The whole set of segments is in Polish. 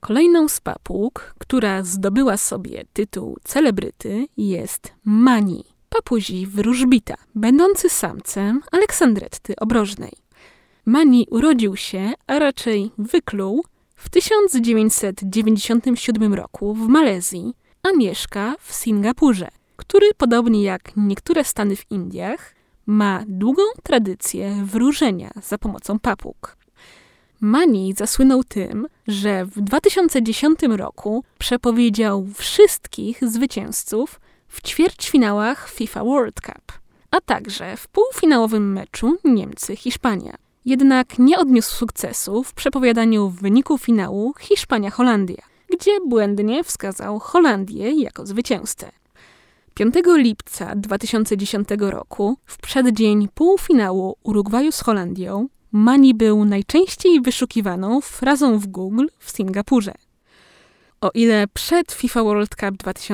Kolejną z papug, która zdobyła sobie tytuł celebryty, jest Mani, papuzi wróżbita, będący samcem Aleksandretty Obrożnej. Mani urodził się, a raczej wykluł w 1997 roku w Malezji, a mieszka w Singapurze, który podobnie jak niektóre stany w Indiach ma długą tradycję wróżenia za pomocą papug. Mani zasłynął tym, że w 2010 roku przepowiedział wszystkich zwycięzców w ćwierćfinałach FIFA World Cup, a także w półfinałowym meczu Niemcy-Hiszpania. Jednak nie odniósł sukcesu w przepowiadaniu wyniku finału Hiszpania-Holandia, gdzie błędnie wskazał Holandię jako zwycięzcę. 5 lipca 2010 roku, w przeddzień półfinału Urugwaju z Holandią, Mani był najczęściej wyszukiwaną frazą w Google w Singapurze. O ile przed FIFA World Cup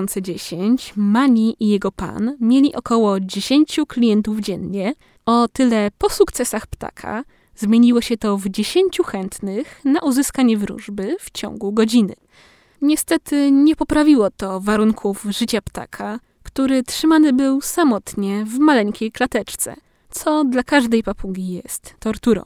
2010 Mani i jego pan mieli około 10 klientów dziennie, o tyle po sukcesach ptaka zmieniło się to w 10 chętnych na uzyskanie wróżby w ciągu godziny. Niestety nie poprawiło to warunków życia ptaka, który trzymany był samotnie w maleńkiej klateczce, co dla każdej papugi jest torturą.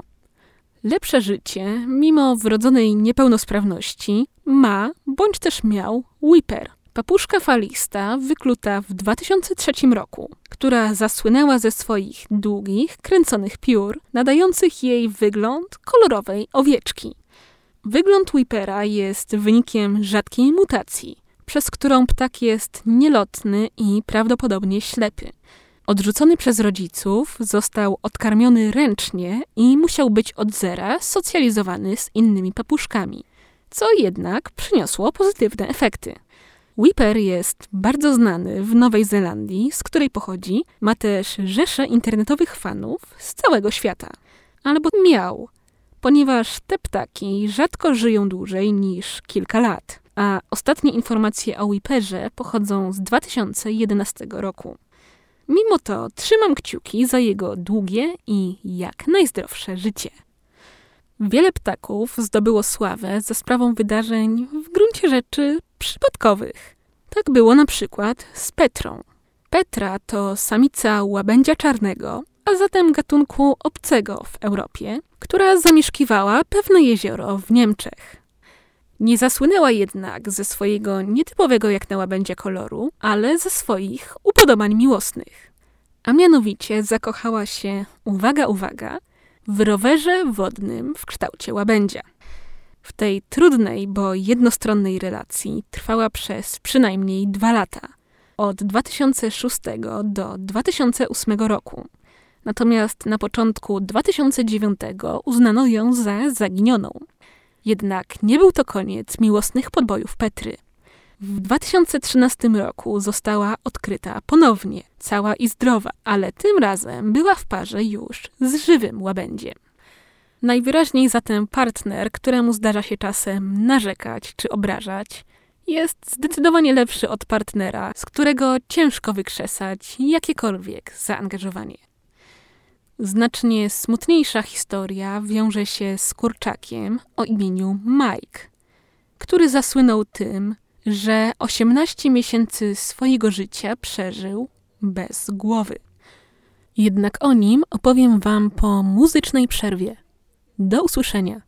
Lepsze życie, mimo wrodzonej niepełnosprawności, ma bądź też miał Whipper, papuszka falista wykluta w 2003 roku, która zasłynęła ze swoich długich, kręconych piór, nadających jej wygląd kolorowej owieczki. Wygląd Whippera jest wynikiem rzadkiej mutacji, przez którą ptak jest nielotny i prawdopodobnie ślepy. Odrzucony przez rodziców, został odkarmiony ręcznie i musiał być od zera socjalizowany z innymi papuszkami, co jednak przyniosło pozytywne efekty. Whipper jest bardzo znany w Nowej Zelandii, z której pochodzi, ma też rzesze internetowych fanów z całego świata. Albo miał, ponieważ te ptaki rzadko żyją dłużej niż kilka lat, a ostatnie informacje o Whipperze pochodzą z 2011 roku. Mimo to trzymam kciuki za jego długie i jak najzdrowsze życie. Wiele ptaków zdobyło sławę za sprawą wydarzeń w gruncie rzeczy przypadkowych. Tak było na przykład z Petrą. Petra to samica łabędzia czarnego, a zatem gatunku obcego w Europie, która zamieszkiwała pewne jezioro w Niemczech. Nie zasłynęła jednak ze swojego nietypowego jak na łabędzia koloru, ale ze swoich upodobań miłosnych. A mianowicie zakochała się, uwaga, uwaga, w rowerze wodnym w kształcie łabędzia. W tej trudnej, bo jednostronnej relacji trwała przez przynajmniej 2 lata, od 2006 do 2008 roku. Natomiast na początku 2009 uznano ją za zaginioną. Jednak nie był to koniec miłosnych podbojów Petry. W 2013 roku została odkryta ponownie, cała i zdrowa, ale tym razem była w parze już z żywym łabędziem. Najwyraźniej zatem partner, któremu zdarza się czasem narzekać czy obrażać, jest zdecydowanie lepszy od partnera, z którego ciężko wykrzesać jakiekolwiek zaangażowanie. Znacznie smutniejsza historia wiąże się z kurczakiem o imieniu Mike, który zasłynął tym, że 18 miesięcy swojego życia przeżył bez głowy. Jednak o nim opowiem wam po muzycznej przerwie. Do usłyszenia.